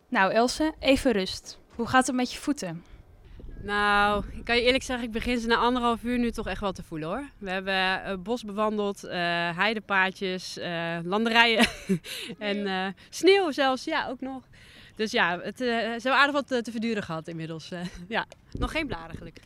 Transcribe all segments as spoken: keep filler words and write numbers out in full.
Nou Else, even rust. Hoe gaat het met je voeten? Nou, ik kan je eerlijk zeggen, ik begin ze na anderhalf uur nu toch echt wel te voelen hoor. We hebben uh, bos bewandeld, uh, heidepaadjes, uh, landerijen en uh, sneeuw zelfs, ja ook nog. Dus ja, het, uh, ze hebben aardig wat uh, te verduren gehad inmiddels. Uh, ja, nog geen blaren gelukkig.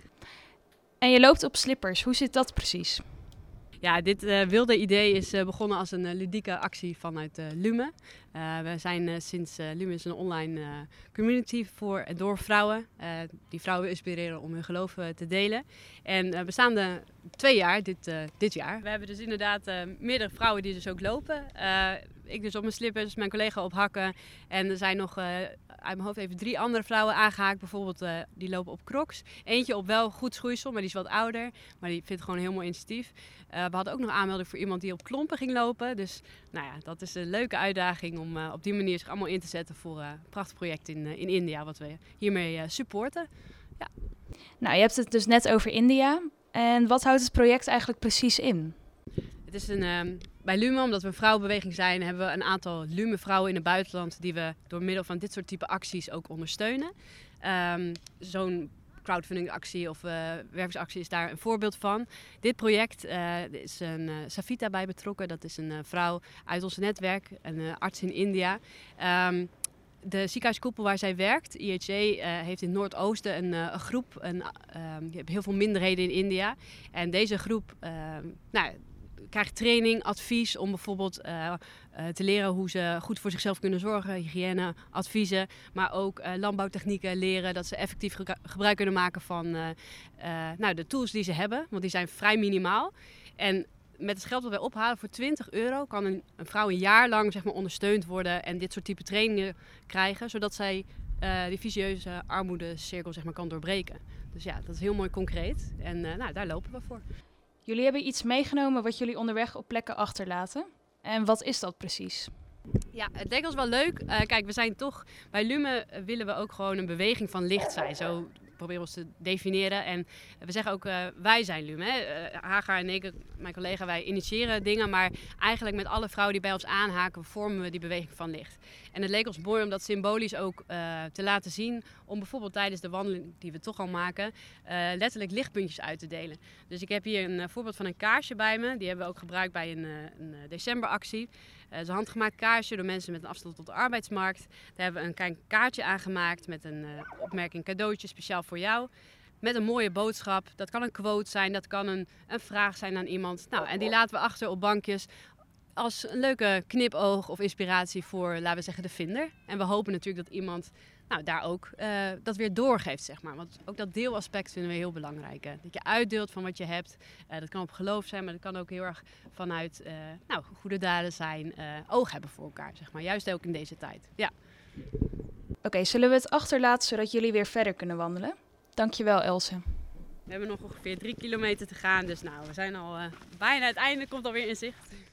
En je loopt op slippers, hoe zit dat precies? Ja, dit uh, wilde idee is uh, begonnen als een uh, ludieke actie vanuit uh, Lume. Uh, we zijn uh, sinds uh, Lume is een online uh, community voor en door vrouwen. Uh, die vrouwen inspireren om hun geloof uh, te delen. En uh, we staan er twee jaar, dit, uh, dit jaar. We hebben dus inderdaad uh, meerdere vrouwen die dus ook lopen. Uh, ik dus op mijn slippers, mijn collega op hakken. En er zijn nog uh, uit mijn hoofd even drie andere vrouwen aangehaakt. Bijvoorbeeld uh, die lopen op Crocs. Eentje op wel goed schoeisel, maar die is wat ouder. Maar die vindt het gewoon een heel mooi initiatief. Uh, we hadden ook nog aanmelding voor iemand die op klompen ging lopen. Dus nou ja, dat is een leuke uitdaging om uh, op die manier zich allemaal in te zetten voor uh, een prachtig project in, uh, in India. Wat we hiermee uh, supporten. Ja. Nou, je hebt het dus net over India. En wat houdt het project eigenlijk precies in? Het is een, uh, bij Lume, omdat we een vrouwenbeweging zijn, hebben we een aantal Lume vrouwen in het buitenland die we door middel van dit soort type acties ook ondersteunen. Um, zo'n crowdfunding actie of uh, wervingsactie is daar een voorbeeld van. Dit project uh, is een uh, Savita bij betrokken. Dat is een uh, vrouw uit ons netwerk, een uh, arts in India. Um, de ziekenhuiskoepel waar zij werkt, I H J, uh, heeft in het Noordoosten een, uh, een groep. Een, uh, je hebt heel veel minderheden in India. En deze groep uh, nou, krijgt training, advies om bijvoorbeeld uh, uh, te leren hoe ze goed voor zichzelf kunnen zorgen, hygiëne, adviezen, maar ook uh, landbouwtechnieken leren, dat ze effectief ge- gebruik kunnen maken van uh, uh, nou, de tools die ze hebben, want die zijn vrij minimaal. En met het geld dat wij ophalen voor twintig euro kan een, een vrouw een jaar lang zeg maar, ondersteund worden en dit soort type trainingen krijgen, zodat zij uh, die vicieuze armoedecirkel zeg maar, kan doorbreken. Dus ja, dat is heel mooi concreet en uh, nou, daar lopen we voor. Jullie hebben iets meegenomen wat jullie onderweg op plekken achterlaten. En wat is dat precies? Ja, het leek ons wel leuk. Uh, kijk, we zijn toch... Bij Lume willen we ook gewoon een beweging van licht zijn. Zo proberen we ons te definiëren. En we zeggen ook, uh, wij zijn Lume. Hè? Uh, Hagar en ik, mijn collega, wij initiëren dingen. Maar eigenlijk met alle vrouwen die bij ons aanhaken, vormen we die beweging van licht. En het leek ons mooi om dat symbolisch ook uh, te laten zien. Om bijvoorbeeld tijdens de wandeling die we toch al maken, uh, letterlijk lichtpuntjes uit te delen. Dus ik heb hier een uh, voorbeeld van een kaarsje bij me. Die hebben we ook gebruikt bij een, uh, een decemberactie. Het uh, is een handgemaakt kaarsje door mensen met een afstand tot de arbeidsmarkt. Daar hebben we een klein kaartje aangemaakt met een uh, opmerking cadeautje speciaal voor jou. Met een mooie boodschap. Dat kan een quote zijn, dat kan een, een vraag zijn aan iemand. Nou, en die laten we achter op bankjes als een leuke knipoog of inspiratie voor, laten we zeggen, de vinder. En we hopen natuurlijk dat iemand nou, daar ook uh, dat weer doorgeeft, zeg maar. Want ook dat deelaspect vinden we heel belangrijk. Hè? Dat je uitdeelt van wat je hebt. Uh, dat kan op geloof zijn, maar dat kan ook heel erg vanuit uh, nou, goede daden zijn. Uh, oog hebben voor elkaar, zeg maar. Juist ook in deze tijd. Ja. Oké, okay, zullen we het achterlaten zodat jullie weer verder kunnen wandelen? Dankjewel, Else. We hebben nog ongeveer drie kilometer te gaan, dus nou, we zijn al uh, bijna het einde, komt alweer in zicht.